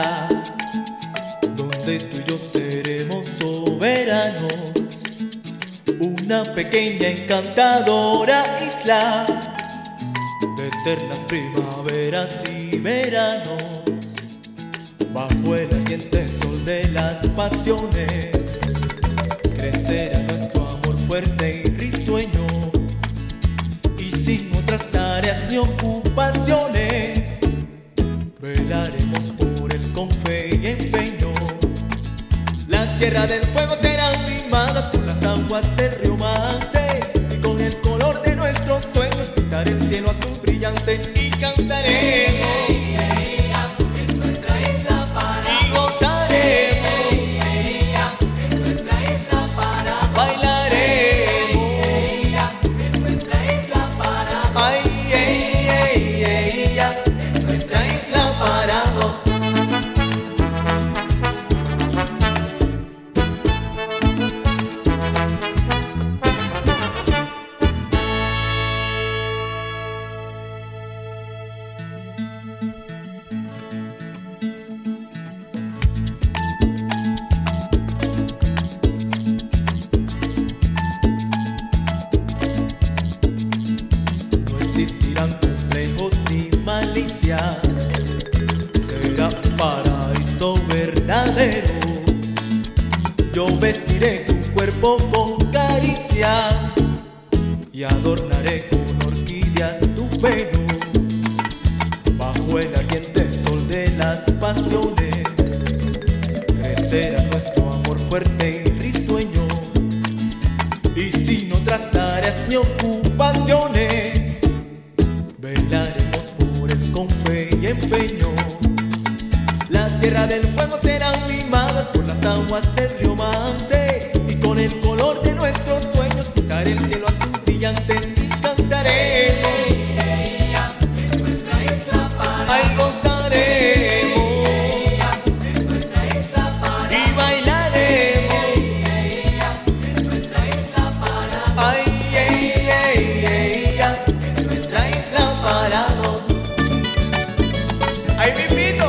isla donde tú y yo seremos soberanos. Una pequeña encantadora isla de eternas primaveras y veranos. Bajo el ardiente sol de las pasiones crecerá nuestro amor fuerte y risueño, y sin otras tareas ni ocupaciones velaremos por él con fe y empeño. La tierra del fuego será mimada por las aguas del río Mance, y con el color de nuestros sueños pintaré el cielo azul brillante y cantaremos. No existirán complejos ni malicias, será un paraíso verdadero. Yo vestiré tu cuerpo con caricias y adornaré con orquídeas tu pelo. Bajo el ardiente sol de las pasiones crecerá nuestro amor fuerte y risueño, y sin otras tareas ni ocupaciones velaremos por él con fe y empeño. La tierra del fuego será mimada por las aguas del río Mance, y con el color de nuestros sueños pintaré el cielo azul brillante y cantaremos. Ahí gozaremos y bailaremos. Ay, ey, ey, ey, ya, en nuestra isla parados. Ahí me invito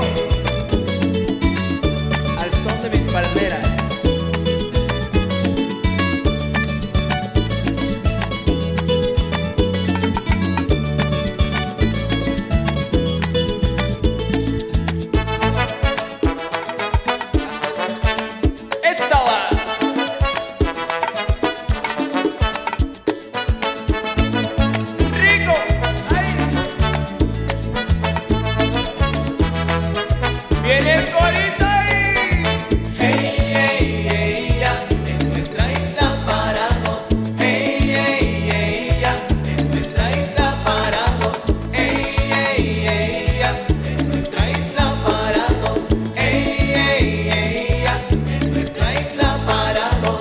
al son de mis palmeras. ¡Esta va! ¡Rico! ¡Ay! ¡Viene el corito ahí! ¡Hey, hey, hey, ya! En nuestra isla parados. ¡Hey, hey, hey, ya! En nuestra isla parados. ¡Hey, hey, hey, ya! En nuestra isla parados. ¡Hey, hey, hey, ya! En nuestra isla parados.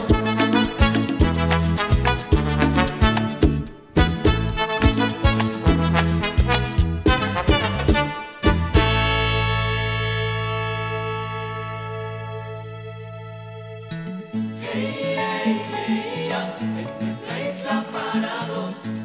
Hey, hey, hey, ya, en nuestra isla parados.